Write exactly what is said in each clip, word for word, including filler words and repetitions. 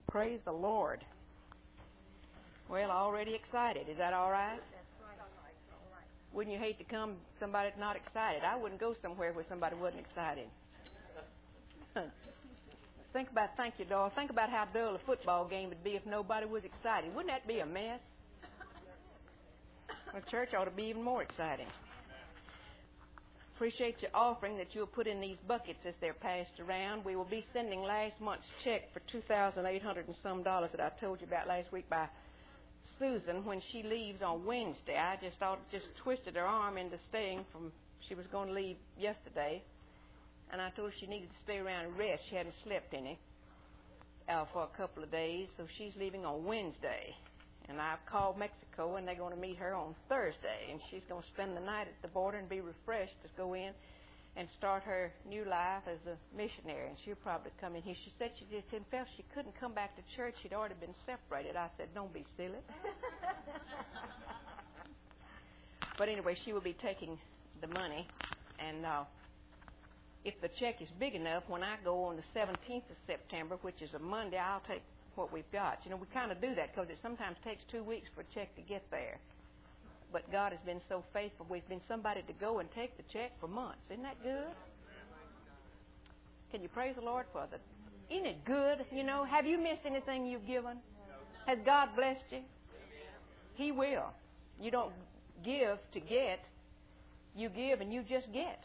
Praise the Lord. Well, already excited. Is that all right? Wouldn't you hate to come somebody that's not excited? I wouldn't go somewhere where somebody wasn't excited. Think about, thank you, Doyle. Think about how dull a football game would be if nobody was excited. Wouldn't that be a mess? Well, church ought to be even more exciting. Appreciate your offering that you'll put in these buckets as they're passed around. We will be sending last month's check for two thousand eight hundred and some dollars that I told you about last week by Susan when she leaves on Wednesday. I just thought, just twisted her arm into staying from, she was going to leave yesterday. And I told her she needed to stay around and rest. She hadn't slept any uh, for a couple of days, so she's leaving on Wednesday. And I've called Mexico, and they're going to meet her on Thursday. And she's going to spend the night at the border and be refreshed to go in and start her new life as a missionary. And she'll probably come in here. She said she just felt she couldn't come back to church. She'd already been separated. I said, don't be silly. But anyway, she will be taking the money. And uh, if the check is big enough, when I go on the seventeenth of September, which is a Monday, I'll take what we've got. You know, we kind of do that because it sometimes takes two weeks for a check to get there. But God has been so faithful. We've been somebody to go and take the check for months. Isn't that good? Can you praise the Lord for that? Isn't it good? You know, have you missed anything you've given? Has God blessed you? He will. You don't give to get. You give and you just get.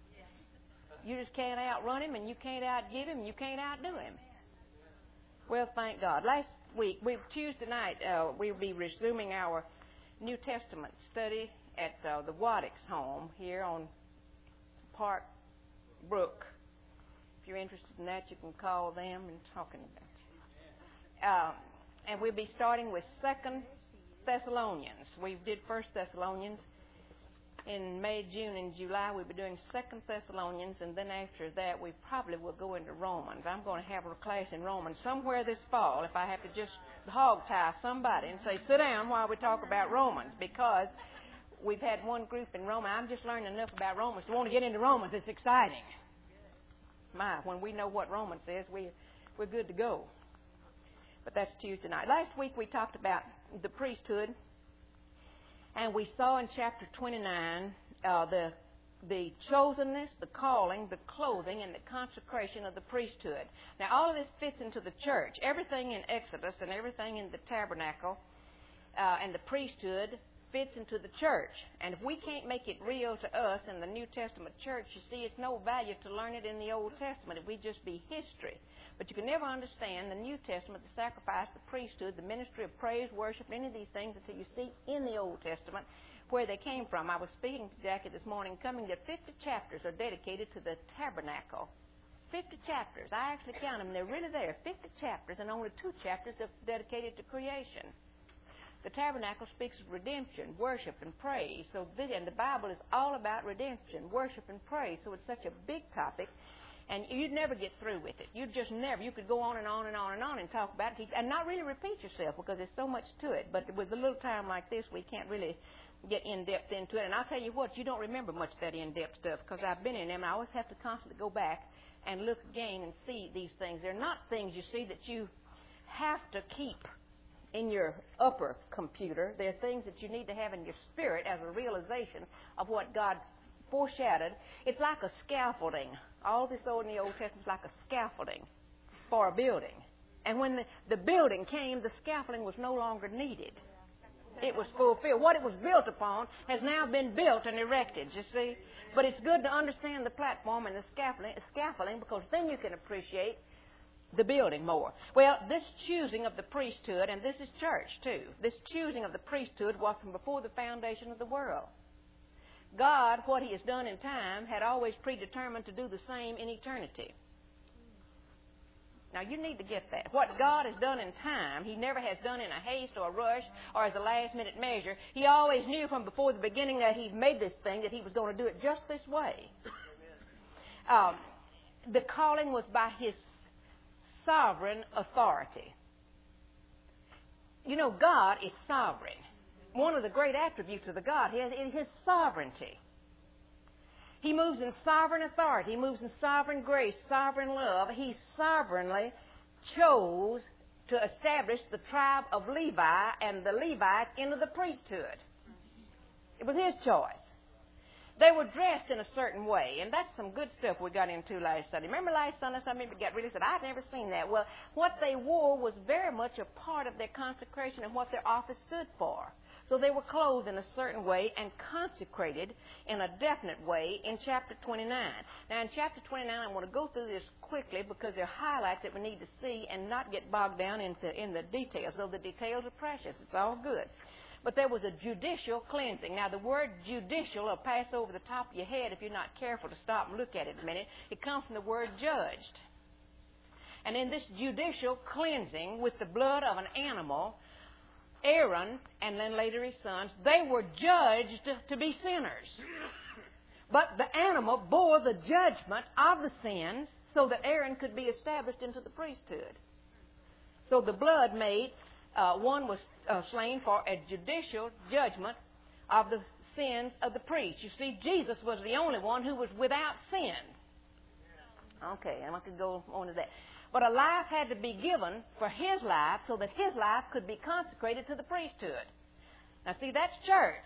You just can't outrun Him, and you can't outgive Him, and you can't outdo Him. Well, thank God. Last week, we Tuesday night, uh, we'll be resuming our New Testament study at uh, the Waddicks home here on Park Brook. If you're interested in that, you can call them and talking about it. Uh, and we'll be starting with Second Thessalonians. We did First Thessalonians in May, June, and July. We'll be doing Second Thessalonians, and then after that, we probably will go into Romans. I'm going to have a class in Romans somewhere this fall if I have to just hog-tie somebody and say, sit down while we talk about Romans, because we've had one group in Romans. I'm just learning enough about Romans to want to get into Romans. It's exciting. My, when we know what Romans says, we, we're good to go. But that's Tuesday night. Last week, we talked about the priesthood. And we saw in chapter twenty-nine uh, the the chosenness, the calling, the clothing, and the consecration of the priesthood. Now, all of this fits into the church. Everything in Exodus and everything in the tabernacle uh, and the priesthood fits into the church. And if we can't make it real to us in the New Testament church, you see, it's no value to learn it in the Old Testament. It would just be history. But you can never understand the New Testament, the sacrifice, the priesthood, the ministry of praise, worship, any of these things until you see in the Old Testament where they came from. I was speaking to Jackie this morning, coming that fifty chapters are dedicated to the tabernacle. fifty chapters. I actually count them. They're really there. fifty chapters, and only two chapters are dedicated to creation. The tabernacle speaks of redemption, worship, and praise. So, this, and the Bible is all about redemption, worship, and praise. So it's such a big topic. And you'd never get through with it. You'd just never. You could go on and on and on and on and talk about it and not really repeat yourself because there's so much to it. But with a little time like this, we can't really get in-depth into it. And I'll tell you what, you don't remember much of that in-depth stuff because I've been in them. And I always have to constantly go back and look again and see these things. They're not things, you see, that you have to keep in your upper computer. They're things that you need to have in your spirit as a realization of what God's foreshadowed. It's like a scaffolding. All this old in the Old Testament is like a scaffolding for a building. And when the, the building came, the scaffolding was no longer needed. It was fulfilled. What it was built upon has now been built and erected, you see. But it's good to understand the platform and the scaffolding, scaffolding because then you can appreciate the building more. Well, this choosing of the priesthood, and this is church too, this choosing of the priesthood was from before the foundation of the world. God, what He has done in time, had always predetermined to do the same in eternity. Now, you need to get that. What God has done in time, He never has done in a haste or a rush or as a last-minute measure. He always knew from before the beginning that He made this thing, that He was going to do it just this way. Um, the calling was by His sovereign authority. You know, God is sovereign. One of the great attributes of the Godhead is His sovereignty. He moves in sovereign authority. He moves in sovereign grace, sovereign love. He sovereignly chose to establish the tribe of Levi and the Levites into the priesthood. It was his choice. They were dressed in a certain way, and that's some good stuff we got into last Sunday. Remember last Sunday, some people got really said, I've never seen that. Well, what they wore was very much a part of their consecration and what their office stood for. So they were clothed in a certain way and consecrated in a definite way in chapter twenty-nine. Now, in chapter twenty-nine, I want to go through this quickly because there are highlights that we need to see and not get bogged down into in the details. Though the details are precious, it's all good. But there was a judicial cleansing. Now, the word judicial will pass over the top of your head if you're not careful to stop and look at it a minute. It comes from the word judged. And in this judicial cleansing with the blood of an animal, Aaron, and then later his sons, they were judged to be sinners. But the animal bore the judgment of the sins so that Aaron could be established into the priesthood. So the blood made, uh, one was uh, slain for a judicial judgment of the sins of the priest. You see, Jesus was the only one who was without sin. Okay, and I could go on to that. But a life had to be given for his life so that his life could be consecrated to the priesthood. Now, see, that's church.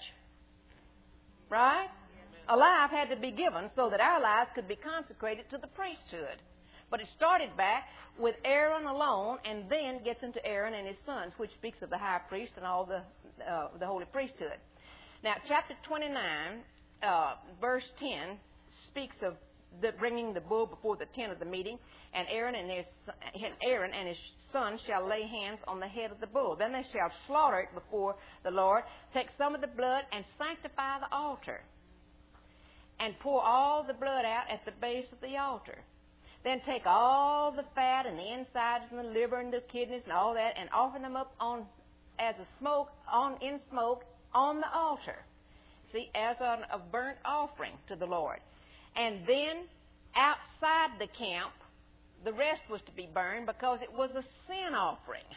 Right? A life had to be given so that our lives could be consecrated to the priesthood. But it started back with Aaron alone and then gets into Aaron and his sons, which speaks of the high priest and all the, uh, the holy priesthood. Now, chapter twenty-nine, uh, verse ten, speaks of the bringing the bull before the tent of the meeting, and Aaron and his Aaron and his sons shall lay hands on the head of the bull. Then they shall slaughter it before the Lord, take some of the blood and sanctify the altar, and pour all the blood out at the base of the altar. Then take all the fat and the insides and the liver and the kidneys and all that, and offer them up on as a smoke on in smoke on the altar. See, as a, a burnt offering to the Lord. And then outside the camp, the rest was to be burned because it was a sin offering.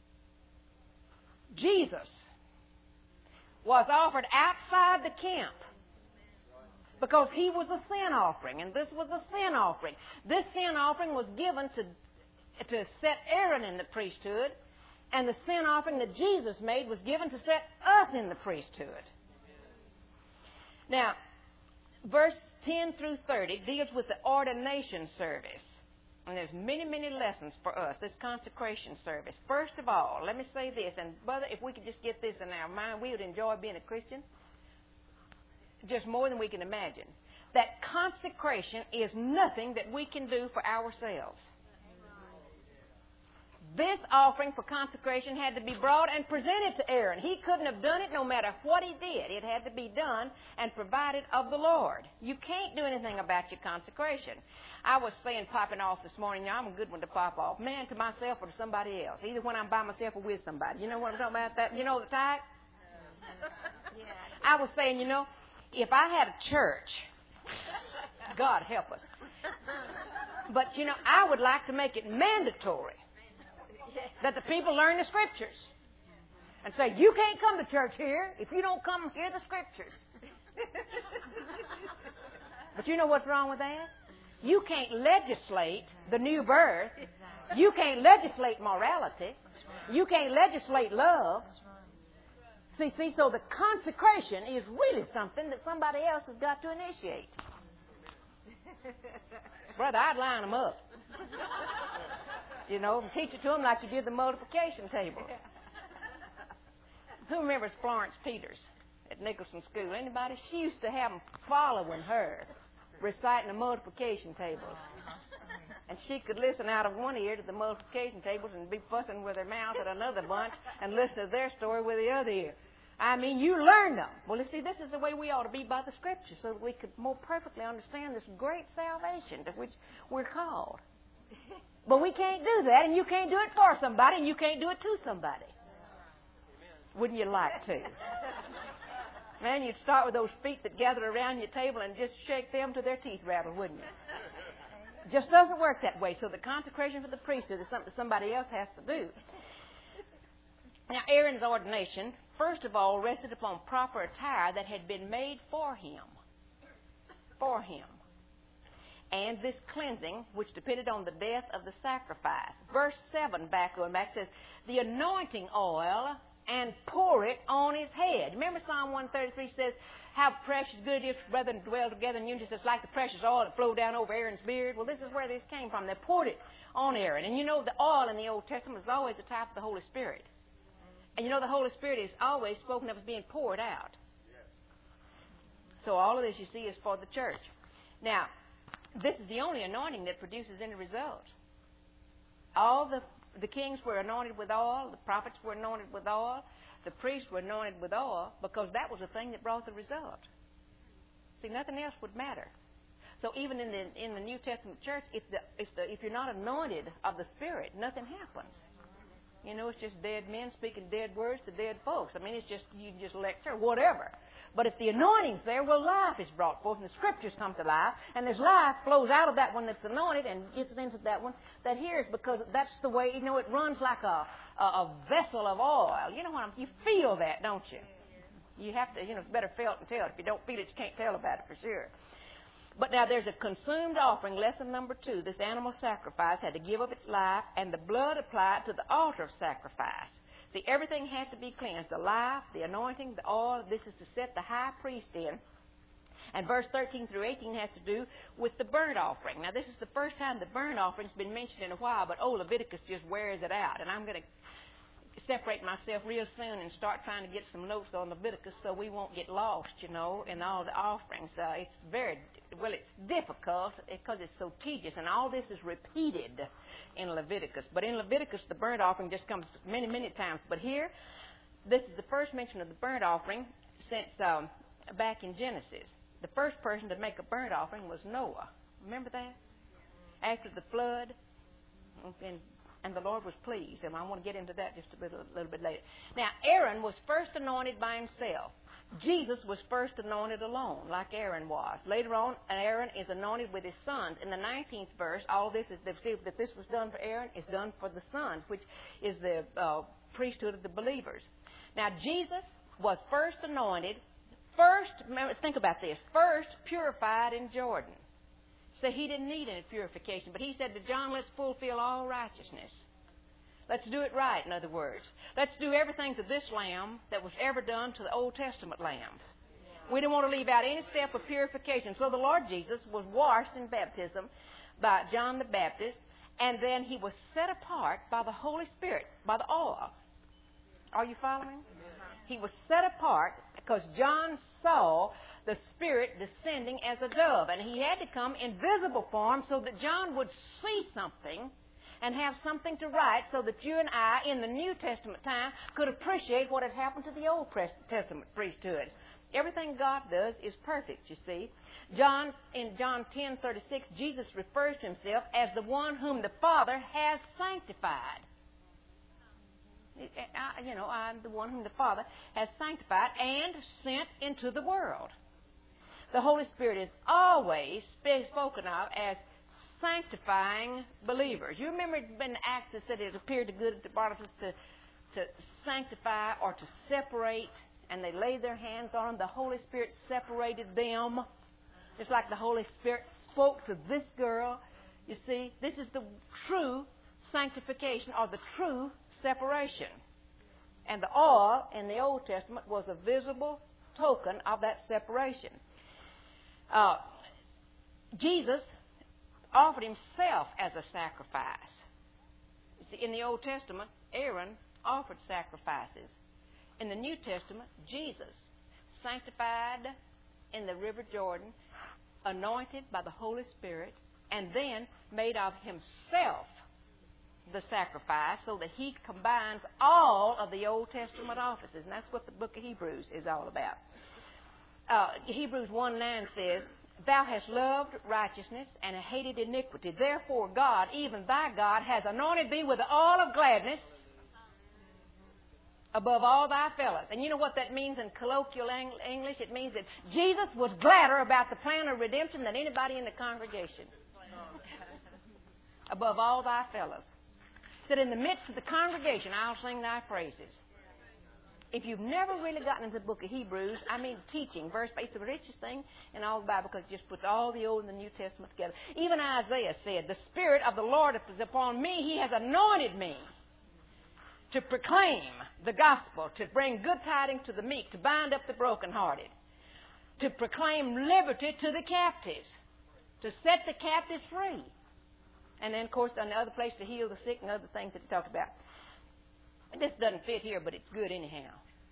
Jesus was offered outside the camp because he was a sin offering, and this was a sin offering. This sin offering was given to, to set Aaron in the priesthood, and the sin offering that Jesus made was given to set us in the priesthood. Now, verse ten through thirty deals with the ordination service. And there's many, many lessons for us, this consecration service. First of all, let me say this, and brother, if we could just get this in our mind, we would enjoy being a Christian just more than we can imagine. That consecration is nothing that we can do for ourselves. This offering for consecration had to be brought and presented to Aaron. He couldn't have done it no matter what he did. It had to be done and provided of the Lord. You can't do anything about your consecration. I was saying, popping off this morning, you know, I'm a good one to pop off. Man, to myself or to somebody else. Either when I'm by myself or with somebody. You know what I'm talking about? That, you know the type? Yeah. I was saying, you know, if I had a church, God help us. But, you know, I would like to make it mandatory that the people learn the Scriptures. And say, you can't come to church here if you don't come hear the Scriptures. But you know what's wrong with that? You can't legislate the new birth. You can't legislate morality. You can't legislate love. See, see, so the consecration is really something that somebody else has got to initiate. Brother, I'd line them up. You know, and teach it to them like you did the multiplication table. Who remembers Florence Peters at Nicholson School? Anybody? She used to have them following her, reciting the multiplication tables. And she could listen out of one ear to the multiplication tables and be fussing with her mouth at another bunch and listen to their story with the other ear. I mean, you learn them. Well, you see, this is the way we ought to be by the Scriptures so that we could more perfectly understand this great salvation to which we're called. But we can't do that, and you can't do it for somebody, and you can't do it to somebody. Wouldn't you like to? Man, you'd start with those feet that gather around your table and just shake them till their teeth rattle, wouldn't you? It just doesn't work that way. So the consecration for the priesthood is something somebody else has to do. Now, Aaron's ordination, first of all, rested upon proper attire that had been made for him. For him. and this cleansing, which depended on the death of the sacrifice. Verse seven, back going back, says, the anointing oil, and pour it on his head. Remember Psalm one thirty-three says, how precious good it is for brethren to dwell together in unity. It's like the precious oil that flowed down over Aaron's beard. Well, this is where this came from. They poured it on Aaron. And you know, the oil in the Old Testament is always a type of the Holy Spirit. And you know, the Holy Spirit is always spoken of as being poured out. So all of this, you see, is for the church. Now, this is the only anointing that produces any result. All the, the kings were anointed with oil. The prophets were anointed with oil. The priests were anointed with oil because that was the thing that brought the result. See, nothing else would matter. So even in the in the New Testament church, if the if the if you're not anointed of the Spirit, nothing happens. You know, it's just dead men speaking dead words to dead folks. I mean, it's just you just lecture, whatever. But if the anointing's there, well, life is brought forth, and the Scriptures come to life, and this life flows out of that one that's anointed and gets into that one that hears, because that's the way, you know, it runs like a, a, a vessel of oil. You know what I'm, you feel that, don't you? You have to, you know, it's better felt than tell. If you don't feel it, you can't tell about it for sure. But now there's a consumed offering, lesson number two. This animal sacrifice had to give up its life, and the blood applied to the altar of sacrifice. See, everything has to be cleansed. The life, the anointing, the oil. This is to set the high priest in. And verse thirteen through eighteen has to do with the burnt offering. Now, this is the first time the burnt offering's been mentioned in a while, but old Leviticus just wears it out. And I'm going to separate myself real soon and start trying to get some notes on Leviticus so we won't get lost, you know, in all the offerings. Uh, it's very, well, it's difficult because it's so tedious, and all this is repeated in Leviticus. But in Leviticus, the burnt offering just comes many, many times. But here, this is the first mention of the burnt offering since um, back in Genesis. The first person to make a burnt offering was Noah. Remember that? After the flood, and, and the Lord was pleased. And I want to get into that just a little, a little bit later. Now, Aaron was first anointed by himself. Jesus was first anointed alone, like Aaron was. Later on, Aaron is anointed with his sons. In the nineteenth verse, all this is, that this was done for Aaron is done for the sons, which is the uh, priesthood of the believers. Now, Jesus was first anointed, first, think about this, first purified in Jordan. So he didn't need any purification, but he said to John, let's fulfill all righteousness. Let's do it right, in other words. Let's do everything to this lamb that was ever done to the Old Testament lambs. We don't want to leave out any step of purification. So the Lord Jesus was washed in baptism by John the Baptist, and then he was set apart by the Holy Spirit, by the oil. Are you following? He was set apart because John saw the Spirit descending as a dove, and he had to come in visible form so that John would see something and have something to write so that you and I, in the New Testament time, could appreciate what had happened to the Old Testament priesthood. Everything God does is perfect, you see. John, in John ten thirty-six, Jesus refers to himself as the one whom the Father has sanctified. I, you know, I'm the one whom the Father has sanctified and sent into the world. The Holy Spirit is always spoken of as sanctifying believers. You remember in Acts it said it appeared to good to Barnabas to, to sanctify or to separate, and they laid their hands on them. The Holy Spirit separated them. It's like the Holy Spirit spoke to this girl. You see, this is the true sanctification or the true separation. And the oil in the Old Testament was a visible token of that separation. Uh, Jesus offered himself as a sacrifice. You see, in the Old Testament, Aaron offered sacrifices. In the New Testament, Jesus, sanctified in the River Jordan, anointed by the Holy Spirit, and then made of himself the sacrifice so that he combines all of the Old Testament offices. And that's what the book of Hebrews is all about. Uh, Hebrews one nine says, Thou hast loved righteousness and hated iniquity. Therefore God, even thy God, has anointed thee with the oil of gladness above all thy fellows. And you know what that means in colloquial English? It means that Jesus was gladder about the plan of redemption than anybody in the congregation. Above all thy fellows. He said, in the midst of the congregation, I'll sing thy praises. If you've never really gotten into the book of Hebrews, I mean teaching, verse by, it's the richest thing in all the Bible because it just puts all the Old and the New Testament together. Even Isaiah said, the Spirit of the Lord is upon me. He has anointed me to proclaim the gospel, to bring good tidings to the meek, to bind up the brokenhearted, to proclaim liberty to the captives, to set the captives free. And then, of course, on the other place, to heal the sick and other things that he talked about. This doesn't fit here, but it's good anyhow.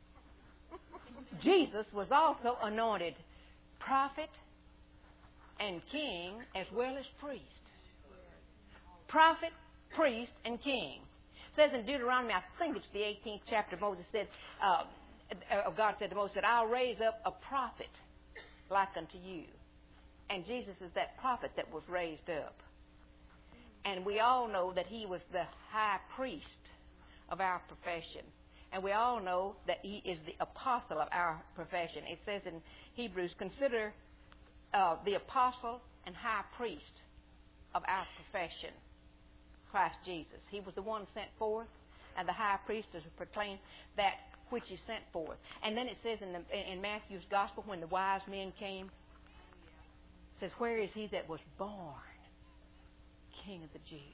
Jesus was also anointed prophet and king as well as priest. Prophet, priest, and king. It says in Deuteronomy, I think it's the eighteenth chapter, Moses said, uh, God said to Moses, that I'll raise up a prophet like unto you. And Jesus is that prophet that was raised up. And we all know that he was the high priest of our profession. And we all know that he is the apostle of our profession. It says in Hebrews, consider uh, the apostle and high priest of our profession, Christ Jesus. He was the one sent forth, and the high priest is to proclaim that which is sent forth. And then it says in, the, in Matthew's gospel, when the wise men came, it says, where is he that was born King of the Jews?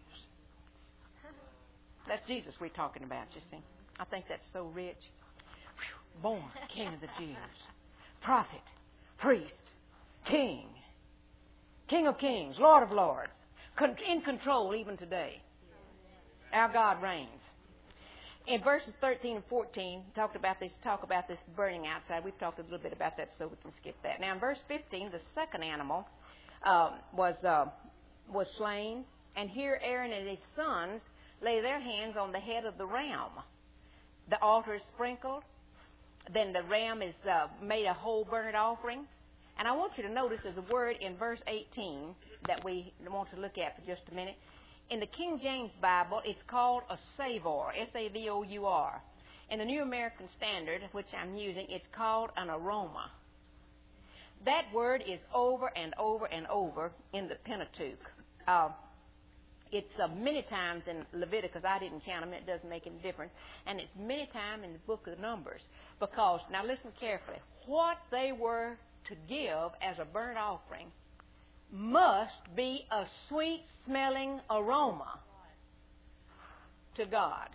That's Jesus we're talking about, you see. I think that's so rich. Whew. Born King of the Jews. Prophet, priest, king. King of kings, Lord of lords. Con- in control even today. Our God reigns. In verses thirteen and fourteen, talked about this, talk about this burning outside. We've talked a little bit about that, so we can skip that. Now in verse fifteen, the second animal um, was uh, was slain. And here Aaron and his sons lay their hands on the head of the ram. The altar is sprinkled. Then the ram is uh, made a whole burnt offering. And I want you to notice there's a word in verse eighteen that we want to look at for just a minute. In the King James Bible, it's called a savor, S A V O U R. In the New American Standard, which I'm using, it's called an aroma. That word is over and over and over in the Pentateuch. Uh, It's uh, many times in Leviticus. I didn't count them. It doesn't make any difference. And it's many times in the book of Numbers. Because, now listen carefully, what they were to give as a burnt offering must be a sweet-smelling aroma to God.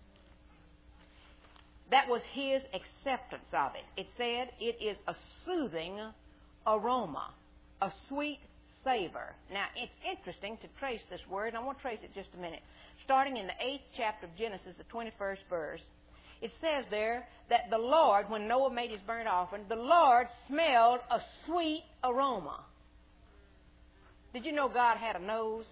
That was his acceptance of it. It said it is a soothing aroma, a sweet savor. Now, it's interesting to trace this word, and I want to trace it just a minute. Starting in the eighth chapter of Genesis, the twenty-first verse, it says there that the Lord, when Noah made his burnt offering, the Lord smelled a sweet aroma. Did you know God had a nose?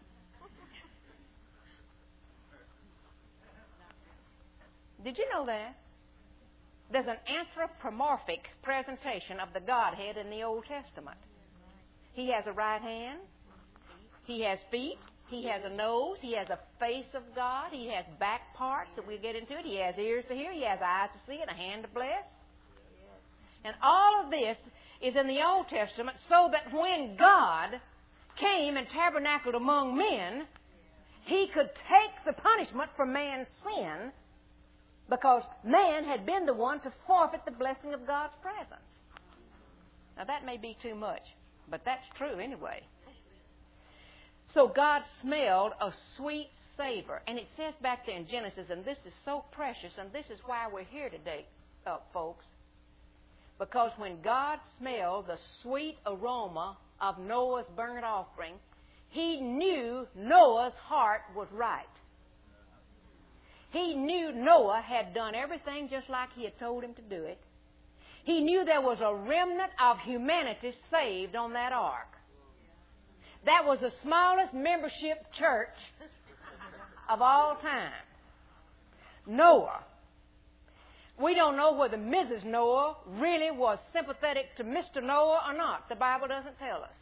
Did you know that? There's an anthropomorphic presentation of the Godhead in the Old Testament. He has a right hand. He has feet. He has a nose. He has a face of God. He has back parts that we'll get into it. He has ears to hear. He has eyes to see and a hand to bless. And all of this is in the Old Testament so that when God came and tabernacled among men, he could take the punishment for man's sin because man had been the one to forfeit the blessing of God's presence. Now that may be too much, but that's true anyway. So God smelled a sweet savor. And it says back there in Genesis, and this is so precious, and this is why we're here today, uh, folks. Because when God smelled the sweet aroma of Noah's burnt offering, he knew Noah's heart was right. He knew Noah had done everything just like he had told him to do it. He knew there was a remnant of humanity saved on that ark. That was the smallest membership church of all time. Noah. We don't know whether Missus Noah really was sympathetic to Mister Noah or not. The Bible doesn't tell us.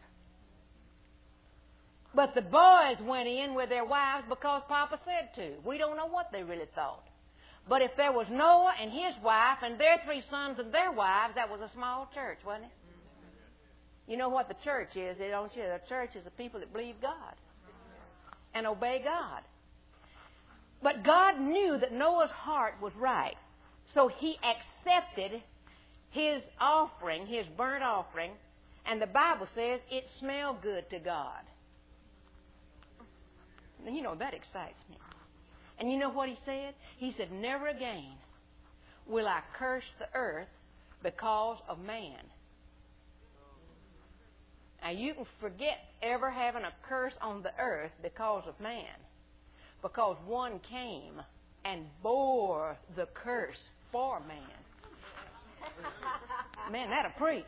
But the boys went in with their wives because Papa said to. We don't know what they really thought. But if there was Noah and his wife and their three sons and their wives, that was a small church, wasn't it? You know what the church is, don't you? The church is the people that believe God and obey God. But God knew that Noah's heart was right. So he accepted his offering, his burnt offering, and the Bible says it smelled good to God. And you know, that excites me. And you know what he said? He said, never again will I curse the earth because of man. Now, you can forget ever having a curse on the earth because of man. Because one came and bore the curse for man. Man, that'll preach.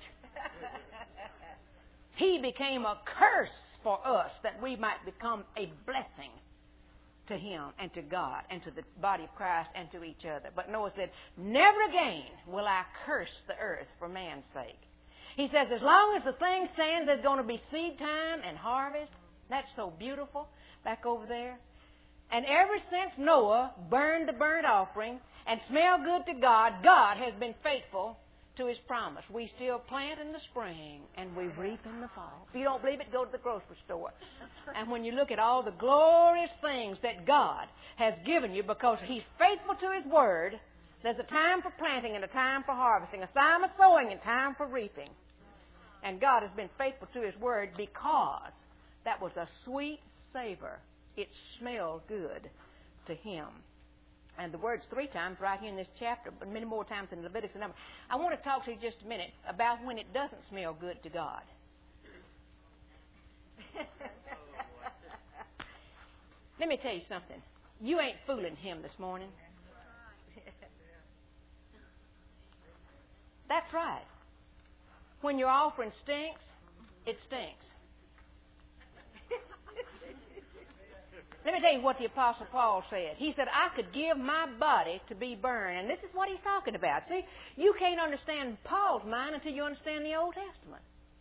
He became a curse for us that we might become a blessing to him and to God and to the body of Christ and to each other. But Noah said, never again will I curse the earth for man's sake. He says, as long as the thing stands, there's going to be seed time and harvest. That's so beautiful back over there. And ever since Noah burned the burnt offering and smelled good to God, God has been faithful to his promise. We still plant in the spring and we reap in the fall. If you don't believe it, go to the grocery store. And when you look at all the glorious things that God has given you because he's faithful to his word, there's a time for planting and a time for harvesting, a time of sowing and time for reaping. And God has been faithful to his word because that was a sweet savor. It smelled good to him. And the word's three times right here in this chapter, but many more times in Leviticus and Numbers. I want to talk to you just a minute about when it doesn't smell good to God. Let me tell you something. You ain't fooling him this morning. That's right. When your offering stinks, it stinks. Let me tell you what the Apostle Paul said. He said, I could give my body to be burned. And this is what he's talking about. See, you can't understand Paul's mind until you understand the Old Testament.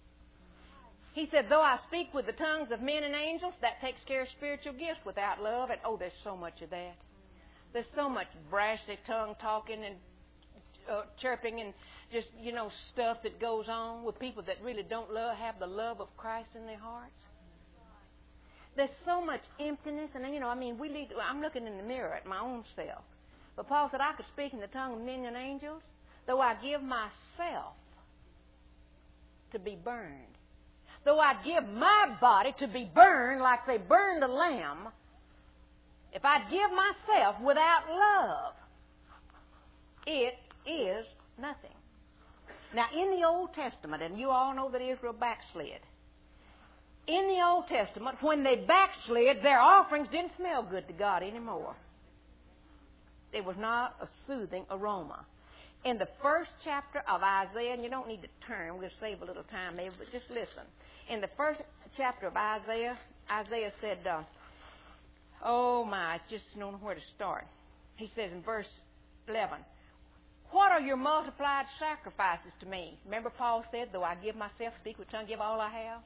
He said, though I speak with the tongues of men and angels, that takes care of spiritual gifts without love. And oh, there's so much of that. There's so much brashly tongue talking and uh, chirping and just, you know, stuff that goes on with people that really don't love, have the love of Christ in their hearts. There's so much emptiness, and you know, I mean, we lead, I'm looking in the mirror at my own self. But Paul said, I could speak in the tongue of men and angels, though I give myself to be burned. Though I give my body to be burned like they burned a lamb, if I give myself without love, it is nothing. Now, in the Old Testament, and you all know that Israel backslid, in the Old Testament, when they backslid, their offerings didn't smell good to God anymore. It was not a soothing aroma. In the first chapter of Isaiah, and you don't need to turn, we'll save a little time there, but just listen. In the first chapter of Isaiah, Isaiah said, uh, oh my, it's just knowing where to start. He says in verse eleven, what are your multiplied sacrifices to me? Remember Paul said, though I give myself, speak with tongue, give all I have?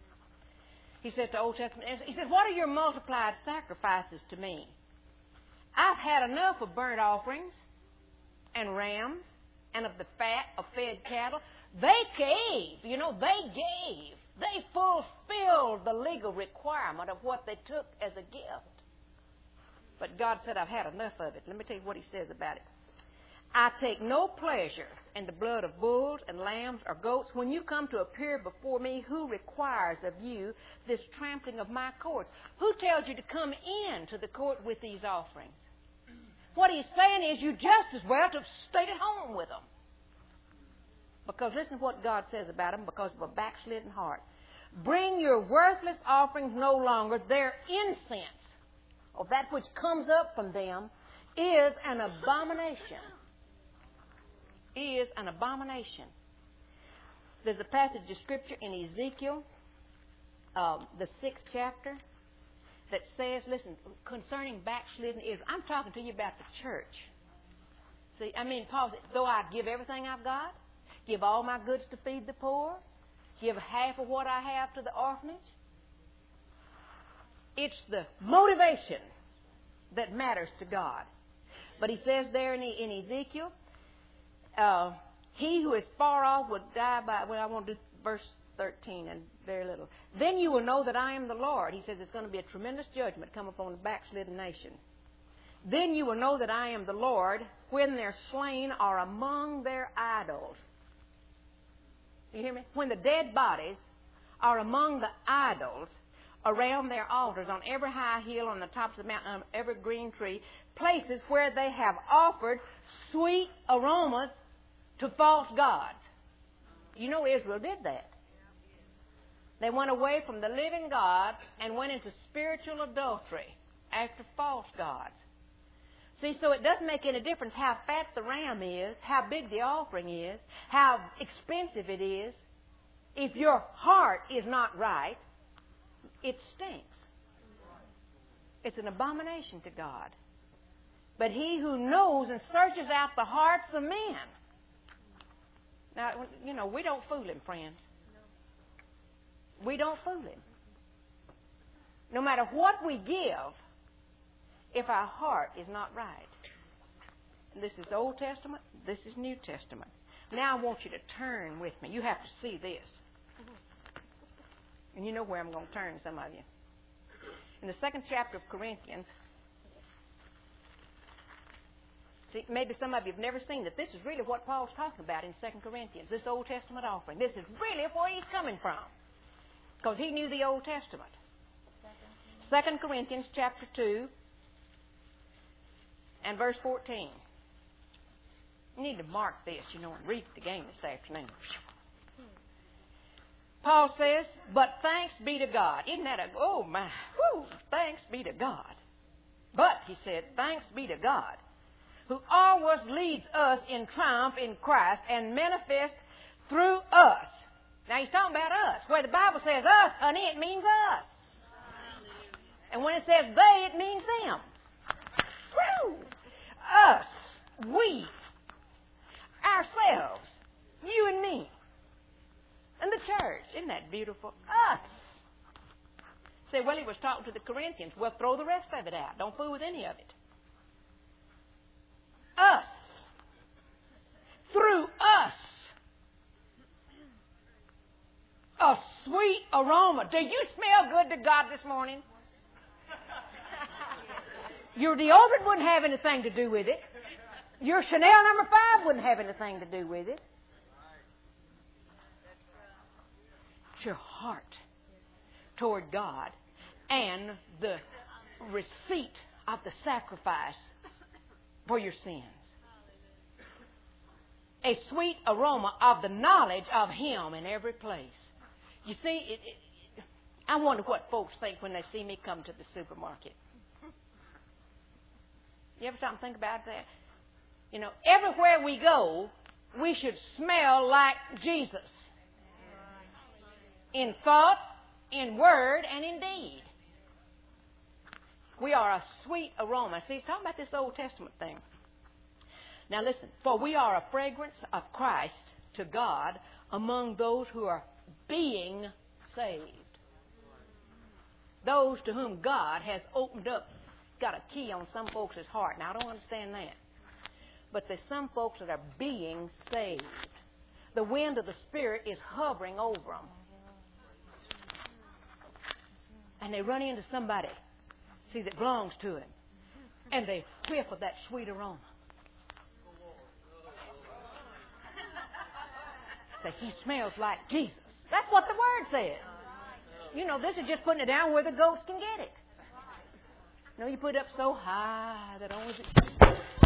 He said to Old Testament, he said, what are your multiplied sacrifices to me? I've had enough of burnt offerings and rams and of the fat of fed cattle. They gave, you know, they gave. They fulfilled the legal requirement of what they took as a gift. But God said, I've had enough of it. Let me tell you what he says about it. I take no pleasure in the blood of bulls and lambs or goats. When you come to appear before me, who requires of you this trampling of my courts? Who tells you to come in to the court with these offerings? What he's saying is you just as well to have stayed at home with them. Because listen to what God says about them because of a backslidden heart. Bring your worthless offerings no longer. Their incense, or that which comes up from them, is an abomination. Is an abomination. There's a passage of Scripture in Ezekiel, um, the sixth chapter, that says, listen, concerning backslidden Israel, I'm talking to you about the church. See, I mean, Paul said, though I give everything I've got, give all my goods to feed the poor, give half of what I have to the orphanage, it's the motivation that matters to God. But he says there in, in Ezekiel, uh, he who is far off will die by, well, I want to do verse thirteen and very little. Then you will know that I am the Lord. He says there's going to be a tremendous judgment come upon the backslidden nation. Then you will know that I am the Lord when their slain are among their idols. You hear me? When the dead bodies are among the idols around their altars, on every high hill, on the tops of the mountain, on every green tree, places where they have offered sweet aromas to false gods. You know Israel did that. They went away from the living God and went into spiritual adultery after false gods. See, so it doesn't make any difference how fat the ram is, how big the offering is, how expensive it is. If your heart is not right, it stinks. It's an abomination to God. But He who knows and searches out the hearts of men. Now, you know, we don't fool Him, friends. We don't fool Him. No matter what we give, if our heart is not right. And this is Old Testament, this is New Testament. Now I want you to turn with me. You have to see this. And you know where I'm going to turn, some of you. In the second chapter of Corinthians, see, maybe some of you have never seen that this is really what Paul's talking about in Second Corinthians, this Old Testament offering. This is really where he's coming from, because he knew the Old Testament. Second Corinthians chapter two and verse fourteen. You need to mark this, you know, and read the game this afternoon. Paul says, but thanks be to God. Isn't that a, oh my, whoo, thanks be to God. But, he said, thanks be to God, who always leads us in triumph in Christ and manifests through us. Now, he's talking about us. Where the Bible says us, honey, it means us. And when it says they, it means them. Woo! Us, we, ourselves, you and me. And the church. Isn't that beautiful? Us. Say, well, he was talking to the Corinthians. Well, throw the rest of it out. Don't fool with any of it. Us. Through us. A sweet aroma. Do you smell good to God this morning? Your deodorant wouldn't have anything to do with it. Your Chanel number five wouldn't have anything to do with it. Your heart toward God and the receipt of the sacrifice for your sins. A sweet aroma of the knowledge of Him in every place. You see, it, it, I wonder what folks think when they see me come to the supermarket. You ever stop and think about that? You know, everywhere we go, we should smell like Jesus. In thought, in word, and in deed. We are a sweet aroma. See, he's talking about this Old Testament thing. Now listen, for we are a fragrance of Christ to God among those who are being saved. Those to whom God has opened up, got a key on some folks' heart. Now I don't understand that. But there's some folks that are being saved. The wind of the Spirit is hovering over them. And they run into somebody, see, that belongs to Him. And they whiff of that sweet aroma. Say, he smells like Jesus. That's what the Word says. You know, this is just putting it down where the ghost can get it. You know, you put it up so high that only it put it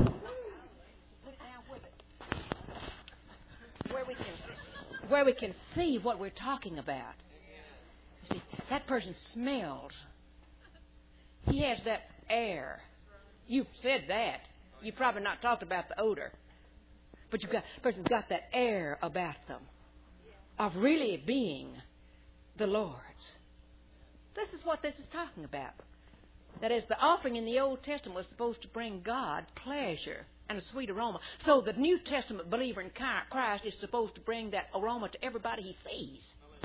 down with it. Where we can, where we can see what we're talking about. You see, that person smells. He has that air. You've said that. You've probably not talked about the odor. But you've got, the person's got that air about them of really being the Lord's. This is what this is talking about. That is, the offering in the Old Testament was supposed to bring God pleasure and a sweet aroma. So the New Testament believer in Christ is supposed to bring that aroma to everybody he sees.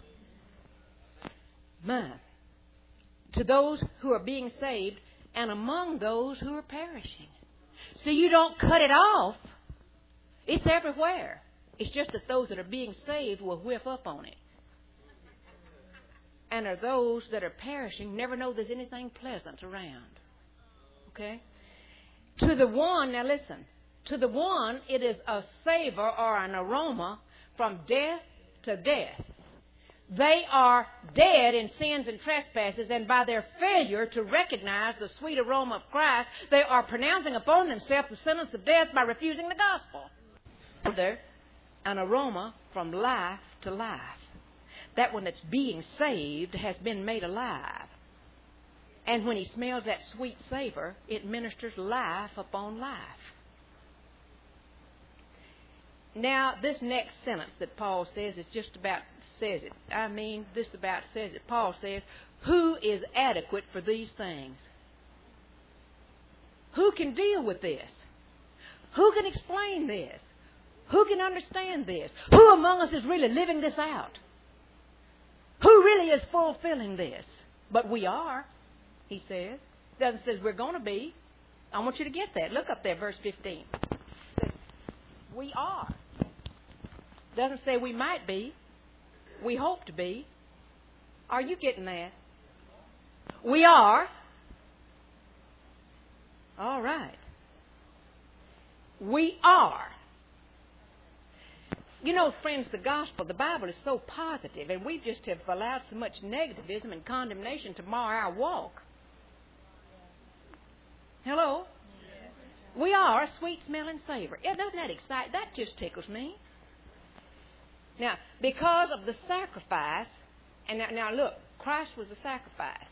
Man, to those who are being saved and among those who are perishing. So you don't cut it off. It's everywhere. It's just that those that are being saved will whiff up on it. And are those that are perishing never know there's anything pleasant around. Okay? To the one, now listen, to the one it is a savor or an aroma from death to death. They are dead in sins and trespasses, and by their failure to recognize the sweet aroma of Christ, they are pronouncing upon themselves the sentence of death by refusing the gospel. Other, an aroma from life to life. That one that's being saved has been made alive. And when he smells that sweet savor, it ministers life upon life. Now, this next sentence that Paul says is just about says it. I mean, this about says it. Paul says, who is adequate for these things? Who can deal with this? Who can explain this? Who can understand this? Who among us is really living this out? Who really is fulfilling this? But we are, he says. It doesn't say we're going to be. I want you to get that. Look up there, verse fifteen. It says, we are. It doesn't say we might be. We hope to be. Are you getting that? We are. All right. We are. You know, friends, the gospel, the Bible is so positive, and we just have allowed so much negativism and condemnation to mar our walk. Hello? We are a sweet-smelling savor. Yeah, doesn't that excite? That just tickles me. Now, because of the sacrifice, and now, now look, Christ was the sacrifice.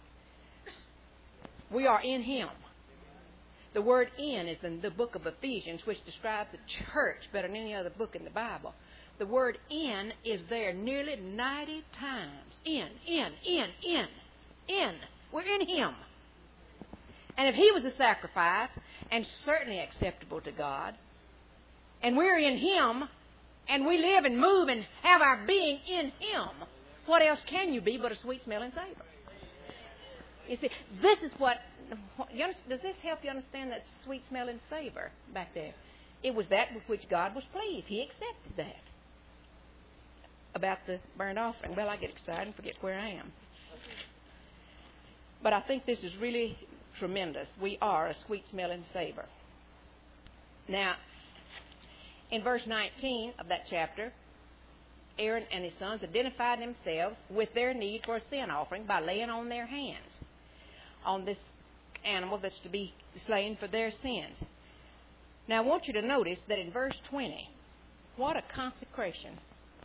We are in Him. The word in is in the book of Ephesians, which describes the church better than any other book in the Bible. The word in is there nearly ninety times. In, in, in, in, in. We're in Him. And if He was a sacrifice, and certainly acceptable to God, and we're in Him, and we live and move and have our being in Him, what else can you be but a sweet-smelling savor? You see, this is what, you does this help you understand that sweet-smelling savor back there? It was that with which God was pleased. He accepted that. About the burnt offering. Well, I get excited and forget where I am. But I think this is really tremendous. We are a sweet-smelling savor. Now, in verse nineteen of that chapter, Aaron and his sons identified themselves with their need for a sin offering by laying on their hands on this animal that's to be slain for their sins. Now, I want you to notice that in verse twenty, what a consecration.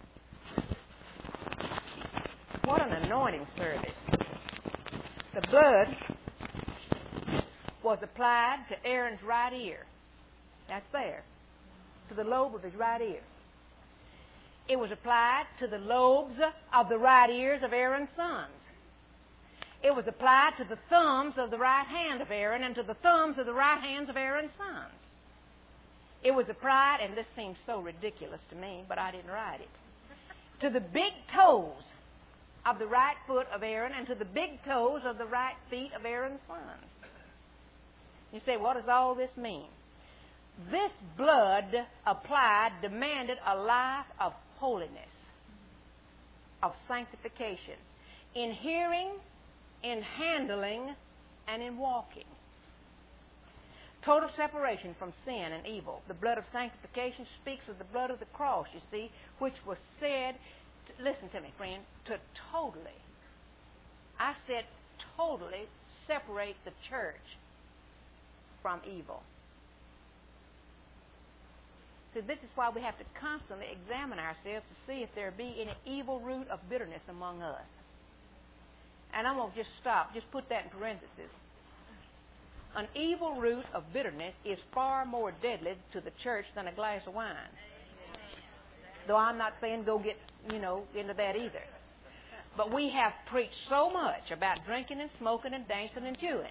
What an anointing service. The blood was applied to Aaron's right ear. That's there. To the lobe of his right ear. It was applied to the lobes of the right ears of Aaron's sons. It was applied to the thumbs of the right hand of Aaron and to the thumbs of the right hands of Aaron's sons. It was applied, and this seems so ridiculous to me, but I didn't write it, to the big toes of the right foot of Aaron and to the big toes of the right feet of Aaron's sons. You say, what does all this mean? This blood applied demanded a life of holiness, of sanctification, in hearing, in handling, and in walking. Total separation from sin and evil. The blood of sanctification speaks of the blood of the cross, you see, which was said, to, listen to me, friend, to totally, I said totally separate the church from evil. So this is why we have to constantly examine ourselves to see if there be any evil root of bitterness among us. And I'm going to just stop, just put that in parentheses. An evil root of bitterness is far more deadly to the church than a glass of wine. Though I'm not saying go get, you know, into that either. But we have preached so much about drinking and smoking and dancing and chewing.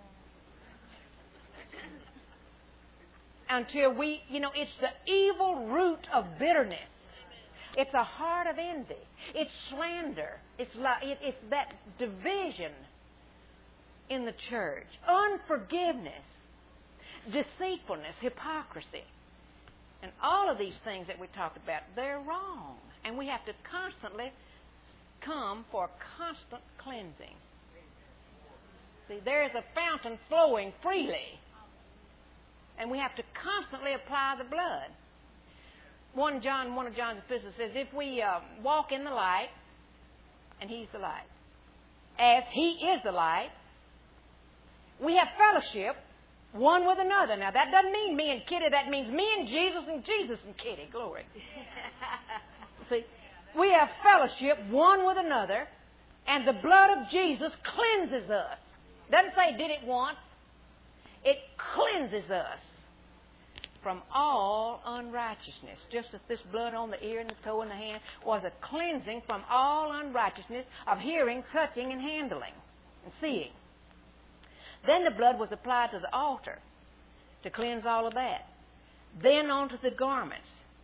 Until we, you know, it's the evil root of bitterness. It's a heart of envy. It's slander. It's like, it, it's that division in the church. Unforgiveness. Deceitfulness. Hypocrisy. And all of these things that we talked about, they're wrong. And we have to constantly come for constant cleansing. See, there is a fountain flowing freely And we have to constantly apply the blood. One John, one of John's epistles says, if we uh, walk in the light, and He's the light, as He is the light, we have fellowship one with another. Now, that doesn't mean me and Kitty. That means me and Jesus and Jesus and Kitty. Glory. See, we have fellowship one with another, and the blood of Jesus cleanses us. Doesn't say did it once. It cleanses us from all unrighteousness. Just as this blood on the ear and the toe and the hand was a cleansing from all unrighteousness of hearing, touching, and handling, and seeing. Then the blood was applied to the altar to cleanse all of that. Then onto the garments.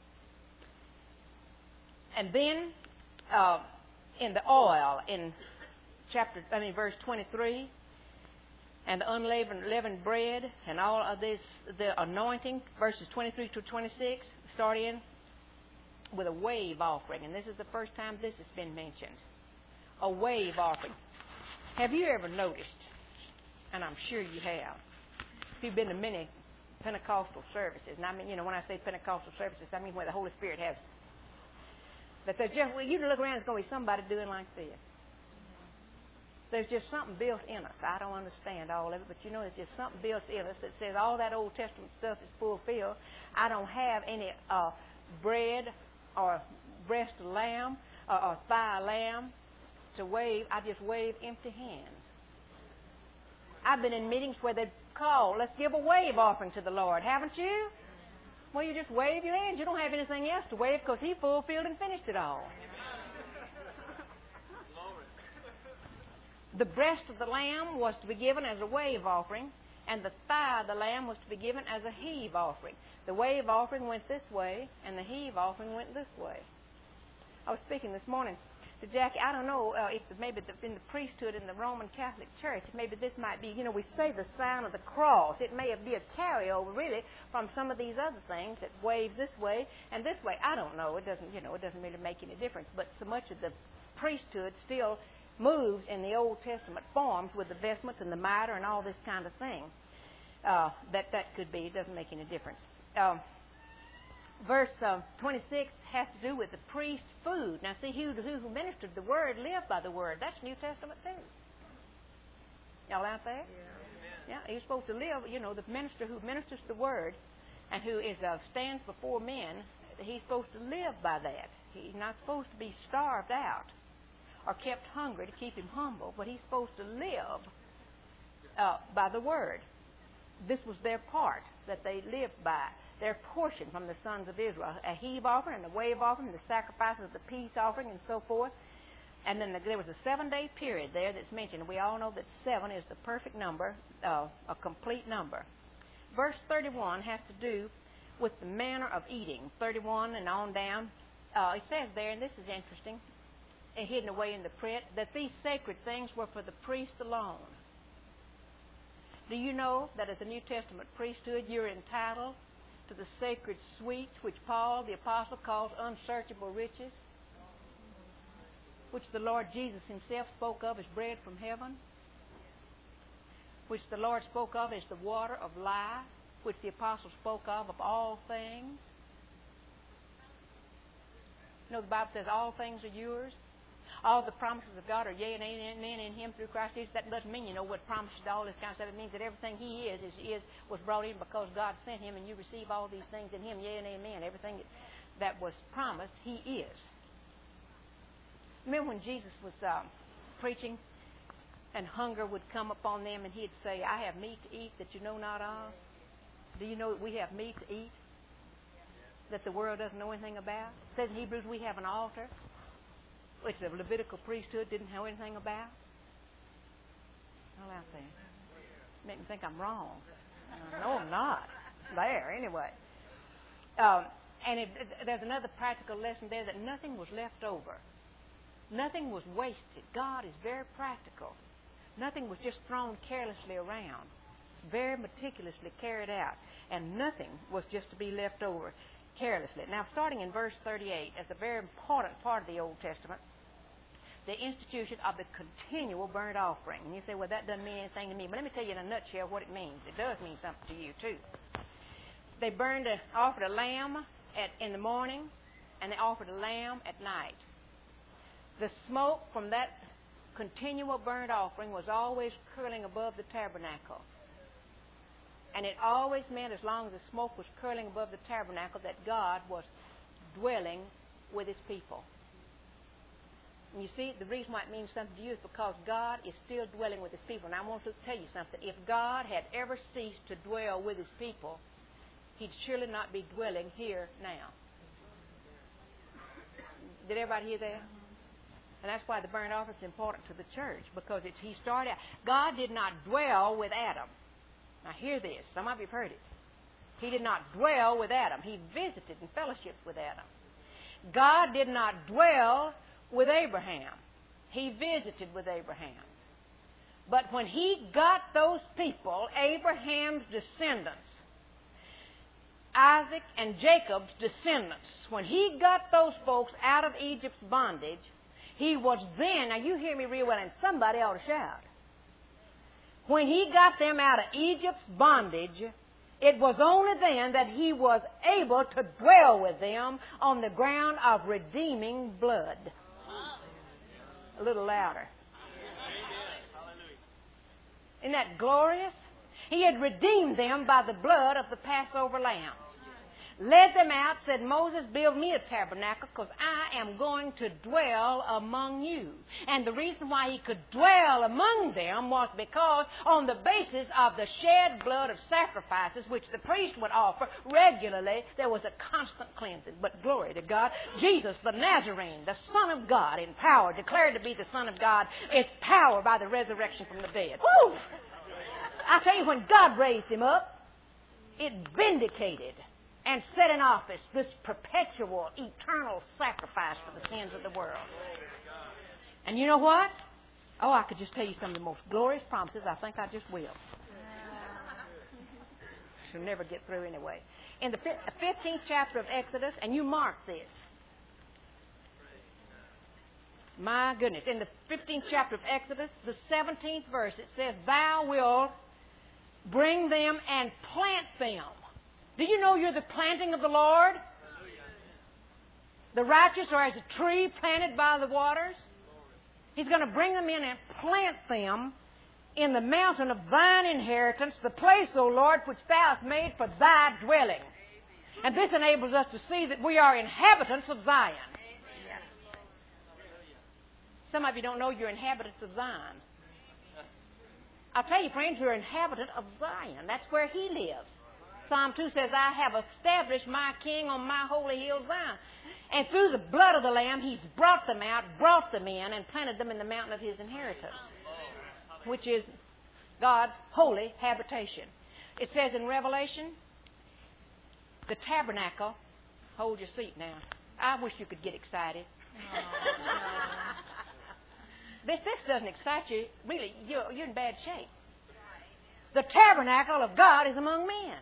And then uh, in the oil, in chapter, I mean, verse twenty-three, and the unleavened leavened bread, and all of this, the anointing, verses twenty-three to twenty-six, start in with a wave offering. And this is the first time this has been mentioned. A wave offering. Have you ever noticed, and I'm sure you have, if you've been to many Pentecostal services, and I mean, you know, when I say Pentecostal services, I mean where the Holy Spirit has, that there's just, well, you look around, there's going to be somebody doing like this. There's just something built in us. I don't understand all of it, but you know, there's just something built in us that says all that Old Testament stuff is fulfilled. I don't have any uh, bread or breast of lamb or, or thigh of lamb to wave. I just wave empty hands. I've been in meetings where they call, let's give a wave offering to the Lord, haven't you? Well, you just wave your hands. You don't have anything else to wave because He fulfilled and finished it all. The breast of the lamb was to be given as a wave offering, and the thigh of the lamb was to be given as a heave offering. The wave offering went this way, and the heave offering went this way. I was speaking this morning to Jackie. I don't know uh, if maybe the, in the priesthood in the Roman Catholic Church, maybe this might be, you know, we say the sign of the cross. It may be a carryover, really, from some of these other things that waves this way and this way. I don't know. It doesn't, you know, it doesn't really make any difference. But so much of the priesthood still moves in the Old Testament forms with the vestments and the mitre and all this kind of thing. Uh, that that could be. It doesn't make any difference. Uh, verse uh, twenty-six has to do with the priest's food. Now, see, who, who ministered the Word lived by the Word. That's New Testament too. Y'all out there? Yeah. Yeah, he's supposed to live. You know, the minister who ministers the Word and who is uh, stands before men, he's supposed to live by that. He's not supposed to be starved out or kept hungry to keep him humble, but he's supposed to live uh, by the Word. This was their part that they lived by, their portion from the sons of Israel. A heave offering and a wave offering, the sacrifices of the peace offering and so forth. And then the, there was a seven-day period there that's mentioned. We all know that seven is the perfect number, uh, a complete number. Verse thirty-one has to do with the manner of eating. thirty-one and on down. Uh, it says there, and this is interesting, and hidden away in the print, that these sacred things were for the priest alone. Do you know that as a New Testament priesthood, you're entitled to the sacred sweets which Paul, the apostle, calls unsearchable riches, which the Lord Jesus himself spoke of as bread from heaven, which the Lord spoke of as the water of life, which the apostle spoke of of all things? You know, the Bible says all things are yours. All the promises of God are yea and amen in Him through Christ Jesus. That doesn't mean, you know, what promises to all this kind of stuff. It means that everything He is, is, is was brought in because God sent Him, and you receive all these things in Him, yea and amen. Everything that was promised, He is. Remember when Jesus was um, preaching, and hunger would come upon them, and He'd say, I have meat to eat that you know not of? Do you know that we have meat to eat that the world doesn't know anything about? It says in Hebrews we have an altar, which the Levitical priesthood didn't know anything about. All out there. Make me think I'm wrong. Uh, no, I'm not. There, anyway. Um, and it, it, there's another practical lesson there that nothing was left over. Nothing was wasted. God is very practical. Nothing was just thrown carelessly around. It's very meticulously carried out. And nothing was just to be left over carelessly. Now, starting in verse thirty-eight, as a very important part of the Old Testament, the institution of the continual burnt offering. And you say, well, that doesn't mean anything to me. But let me tell you in a nutshell what it means. It does mean something to you, too. they burned a, offered a lamb at, in the morning, and they offered a lamb at night. The smoke from that continual burnt offering was always curling above the tabernacle. And it always meant, as long as the smoke was curling above the tabernacle, that God was dwelling with His people. And you see, the reason why it means something to you is because God is still dwelling with His people. And I want to tell you something. If God had ever ceased to dwell with His people, He'd surely not be dwelling here now. Did everybody hear that? And that's why the burnt offering is important to the church, because it's He started out. God did not dwell with Adam. Now hear this. Some of you have heard it. He did not dwell with Adam. He visited and fellowshiped with Adam. God did not dwell with Abraham. He visited with Abraham. But when He got those people, Abraham's descendants, Isaac and Jacob's descendants, when He got those folks out of Egypt's bondage, He was then, now you hear me real well, and somebody ought to shout. When He got them out of Egypt's bondage, it was only then that He was able to dwell with them on the ground of redeeming blood. A little louder. Isn't that glorious? He had redeemed them by the blood of the Passover lamb. Led them out, said, Moses, build me a tabernacle because I am going to dwell among you. And the reason why He could dwell among them was because on the basis of the shed blood of sacrifices which the priest would offer regularly, there was a constant cleansing. But glory to God, Jesus, the Nazarene, the Son of God in power, declared to be the Son of God, is power by the resurrection from the dead. Woo! I tell you, when God raised Him up, it vindicated and set in office this perpetual, eternal sacrifice for the sins of the world. And you know what? Oh, I could just tell you some of the most glorious promises. I think I just will. She'll never get through anyway. In the fifteenth chapter of Exodus, and you mark this. My goodness. In the fifteenth chapter of Exodus, the seventeenth verse, it says, Thou wilt bring them and plant them. Do you know you're the planting of the Lord? The righteous are as a tree planted by the waters. He's going to bring them in and plant them in the mountain of thine inheritance, the place, O Lord, which thou hast made for thy dwelling. And this enables us to see that we are inhabitants of Zion. Some of you don't know you're inhabitants of Zion. I'll tell you, friends, you're an inhabitant of Zion. That's where He lives. Psalm two says, I have established my king on my holy hill Zion. And through the blood of the Lamb, He's brought them out, brought them in, and planted them in the mountain of His inheritance, which is God's holy habitation. It says in Revelation, the tabernacle, hold your seat now. I wish you could get excited. This, this doesn't excite you. Really, you're, you're in bad shape. The tabernacle of God is among men.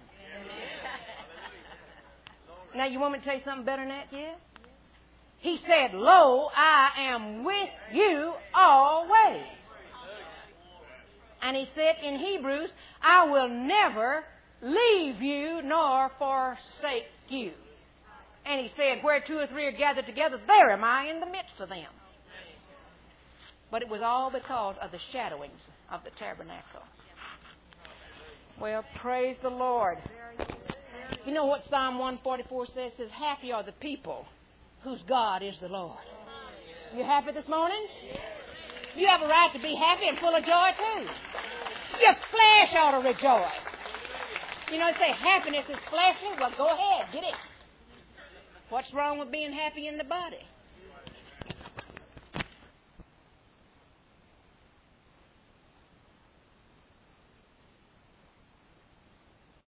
Now, you want me to tell you something better than that, yeah? He said, Lo, I am with you always. And He said in Hebrews, I will never leave you nor forsake you. And He said, where two or three are gathered together, there am I in the midst of them. But it was all because of the shadowings of the tabernacle. Well, praise the Lord. You know what Psalm one forty-four says? It says, happy are the people whose God is the Lord. You happy this morning? You have a right to be happy and full of joy too. Your flesh ought to rejoice. You know, they say happiness is fleshly. Well, go ahead, get it. What's wrong with being happy in the body?